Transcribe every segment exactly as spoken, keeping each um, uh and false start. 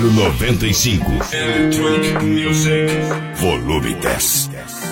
Estéreo noventa e cinco. Electronic Music. Volume dez.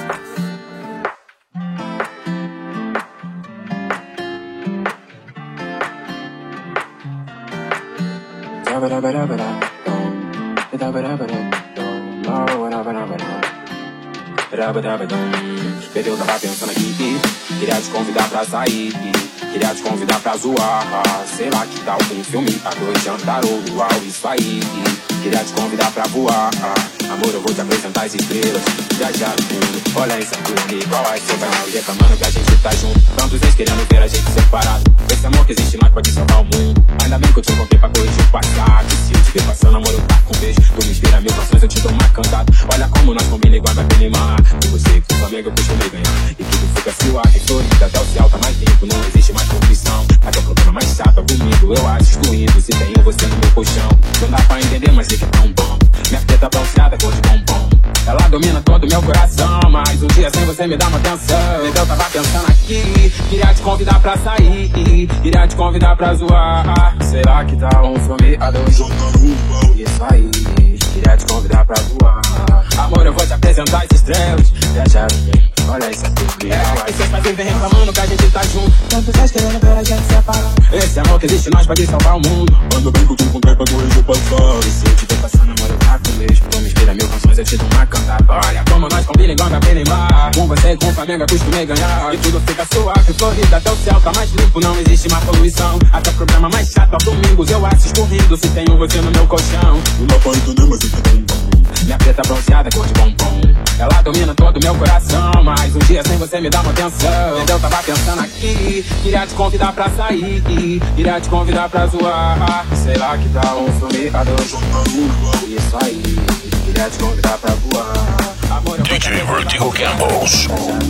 Bebeu, tava pensando aqui, queria te convidar pra sair, queria te convidar pra zoar. Sei lá que tal um filme, a dois jantar ou luau, isso aí. Queria te convidar pra voar. Amor, eu vou te apresentar as estrelas, viajar no mundo. Olha isso aqui, igual a você vai me reclamando que a gente tá junto. Tantos ex querendo ver a gente separado. Esse amor que existe nós pode salvar o mundo. Ainda bem que eu te encontrei pra corrigir o passado. Se eu te ver passando, amor, eu taco um beijo. Tu me inspira mil canções, eu te dou uma cantada. Olha como nós combina igual a Billy Mar. E você que o Flamengo eu costumei ganhar. E tudo fica suave, florida, até o céu tá mais limpo. Não existe mais conflição. Até o problema mais chato é comigo, eu acho excluindo. Se tenho você no meu colchão, não dá pra entender, mas sei que é tão bom. Minha teta bronzeada, cor de bombom. Ela domina todo meu coração, mas um dia sem você me dá uma atenção. Então eu tava pensando aqui, queria te convidar pra sair, queria te convidar pra zoar. Será que tá um filme a dois jogando? Isso aí, queria te convidar pra voar. Amor, eu vou te apresentar as estrelas, viajar bem. Olha isso aqui, é, vocês fazem bem reclamando que a gente tá junto. Tanto vocês querendo ver a gente separar. Esse amor que existe nós pode salvar o mundo. Ando bem que eu te encontrei pra corrigir o passado. E se eu te ver passando, amor, eu taco mesmo. Tu me inspira mil canções, eu te dou uma cantada. Olha como nós combina igual a Billy Mar. Com você e com o Flamengo eu costumei ganhar. E tudo fica suave, florida, até o céu tá mais limpo. Não existe mais poluição. Até o programa mais chato aos domingos eu assisto rindo. Se tenho você no meu colchão, não dá pra entender, mas eu te dou um bom. Minha preta bronzeada, cor de bombom. Ela domina todo meu coração, mas um dia sem você me dá uma atenção. Então eu tava pensando aqui, queria te convidar pra sair, queria te convidar pra zoar. Sei lá que tal um filme a dois jogando. Isso aí, queria te convidar pra voar. Amor, eu D J Vertigo Campos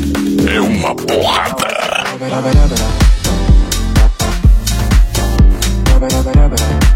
é uma porrada.